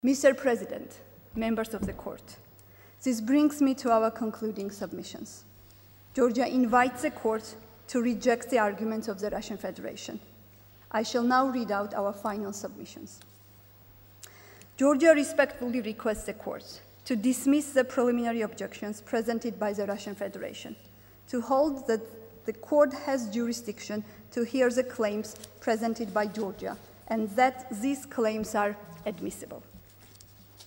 Mr. President, members of the court, this brings me to our concluding submissions. Georgia invites the court to reject the arguments of the Russian Federation. I shall now read out our final submissions. Georgia respectfully requests the court to dismiss the preliminary objections presented by the Russian Federation, to hold that the court has jurisdiction to hear the claims presented by Georgia, and that these claims are admissible.